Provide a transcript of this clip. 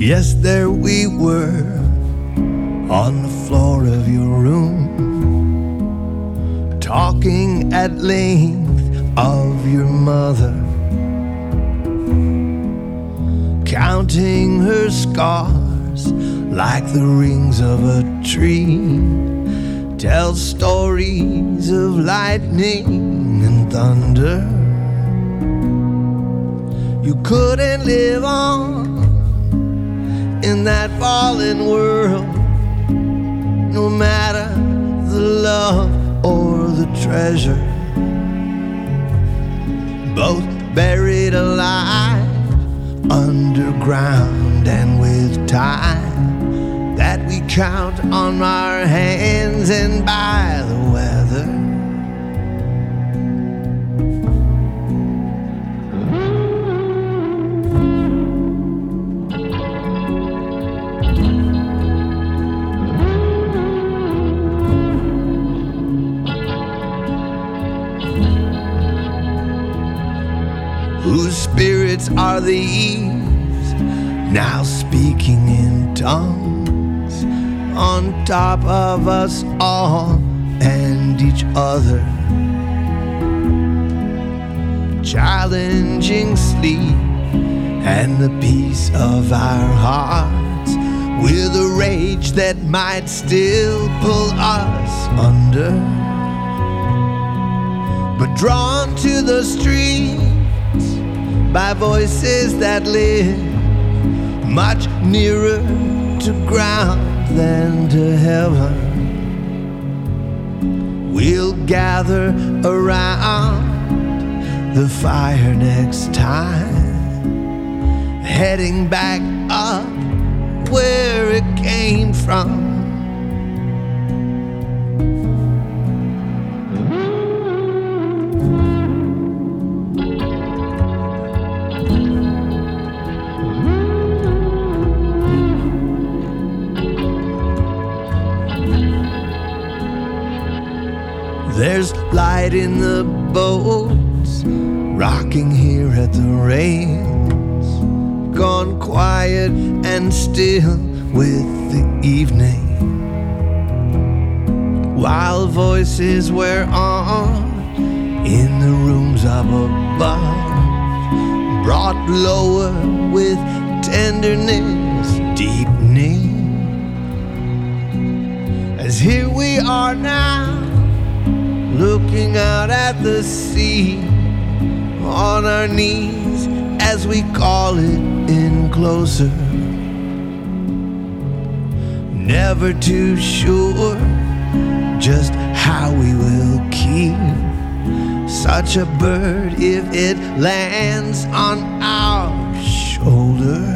Yes, there we were on the floor of your room, talking at length of your mother, counting her scars like the rings of a tree, tell stories of lightning and thunder. You couldn't live on in that fallen world, no matter the love or the treasure. Both buried alive underground, and with time that we count on our hands and by the weather. Whose spirits are these, now speaking in tongues, on top of us all and each other, challenging sleep and the peace of our hearts with a rage that might still pull us under, but drawn to the street by voices that live much nearer to ground than to heaven. We'll gather around the fire next time, heading back up where it came from. There's light in the boats, rocking here at the rails, gone quiet and still with the evening, while voices were on in the rooms up above, brought lower with tenderness deepening, as here we are now, looking out at the sea, on our knees as we call it in closer, never too sure just how we will keep such a bird if it lands on our shoulder.